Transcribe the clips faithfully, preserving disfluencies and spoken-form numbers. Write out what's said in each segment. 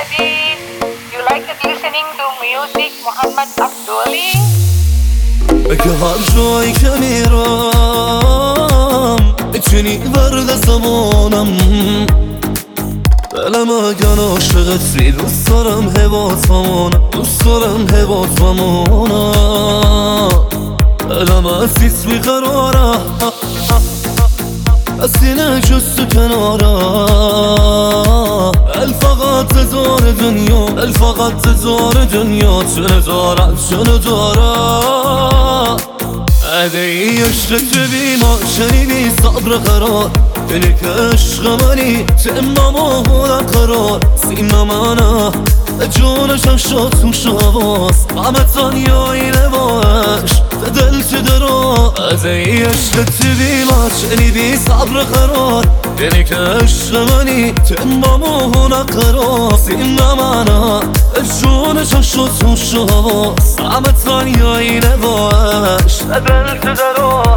everybody. You like it listening to music Muhammad Abduli? اگه هر جایی که میرم میتونی ورد زمانم دلم اگه عاشقتی دوست دارم حواسمونم دوست دارم حواسمونم دلم عزیز بیقراره از سینه جست و کناره الفقط تزار دنیا الفقط تزار دنیا چنه دارم چنه دارم ادهی عشق تو بیما شنیدی صبر قرار اینی که عشق منی تمام آهونه قرار سیما منه جونشم شد تو شواز همه تانیایی نباش دل چه درا ادهی عشق تو بیما شنیدی صبر قرار اینی که عشق منی تمام آهونه قرار سیما منه جونشم شد تو شواز همه تانیایی نباش دل چه درا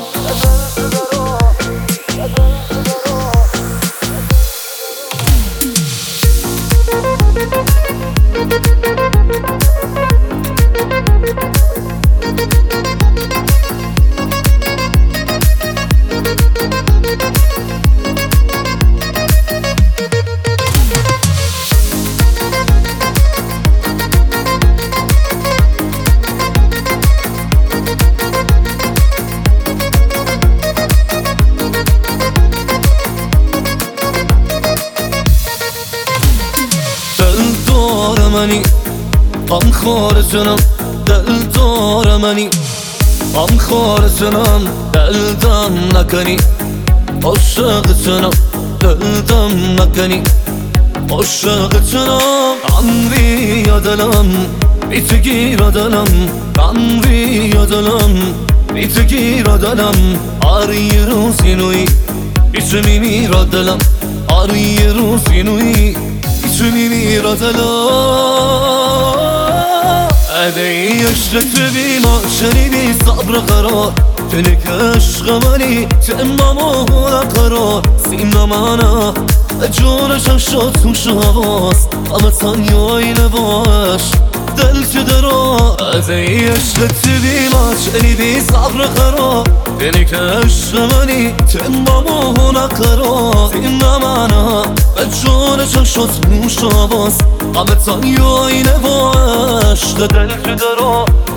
منی غم خوار جنم دل دار منی غم خوار جنم دل دم نکنی عاشق جنم دل دم نکنی عاشق جنم عمری یا دلم بیتگیر دلم عمری یا دلم بیتگیر دلم هر یه روزی نوی بیچه میمیرا دلم هر یه روزی نوی چونی میرا دلم ادهی عشق تو بیما شنیدی صبر قرار تنی که عشق منی تمام آهونه قرار سیما منه جونشم شد تو شواز همه تانیایی نباش دل چه درا ادهی عشق تو بیما شنیدی صبر قرار تنی که عشق منی تمام آهونه قرار سیما منه جونشم شد تو شواز همه تانیایی نباش دل چه درا